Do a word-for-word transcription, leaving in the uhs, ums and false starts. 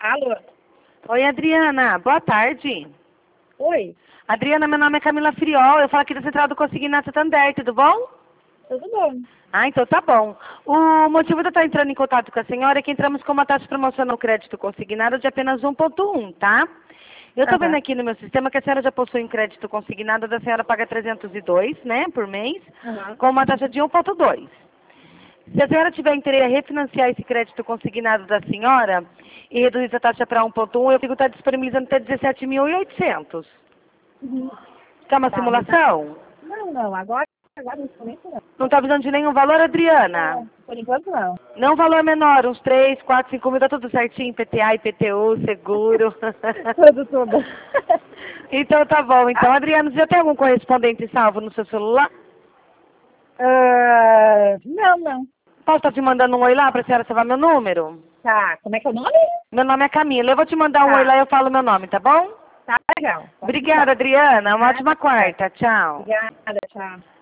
Alô? Oi, Adriana. Boa tarde. Oi, Adriana, meu nome é Camila Friol. Eu falo aqui da Central do Consignato Santander, tudo bom? tudo bom? Ah, então tá bom. O motivo de eu estar entrando em contato com a senhora é que entramos com uma taxa promocional crédito consignado de apenas um ponto um, tá? Eu tô vendo Aham, aqui no meu sistema que a senhora já possui um crédito consignado, da senhora paga trezentos e dois, né, por mês, aham. com uma taxa de um ponto dois. Se a senhora tiver interesse em refinanciar esse crédito consignado da senhora e reduzir essa taxa para um ponto um, eu fico tá disponibilizando até dezessete mil e oitocentos. Uhum. Quer uma Tá, me dá. simulação? Não, não, agora, agora nesse momento não. Não está precisando de nenhum valor, Adriana? Não, por enquanto não. Não valor menor, uns três, quatro, cinco mil, tá tudo certinho, I P T A, I P T U, seguro. Tudo, tudo. Então tá bom. Então, Adriana, você já tem algum correspondente salvo no seu celular? Ah, não, não. Posso estar te mandando um oi lá para a senhora salvar meu número? Tá, como é que é o nome? Meu nome é Camila. Eu vou te mandar um oi lá Tá, e eu falo meu nome, tá bom? tá legal. Pode Obrigada, mandar. Adriana. Uma Nada, ótima quarta. Tchau. obrigada, tchau.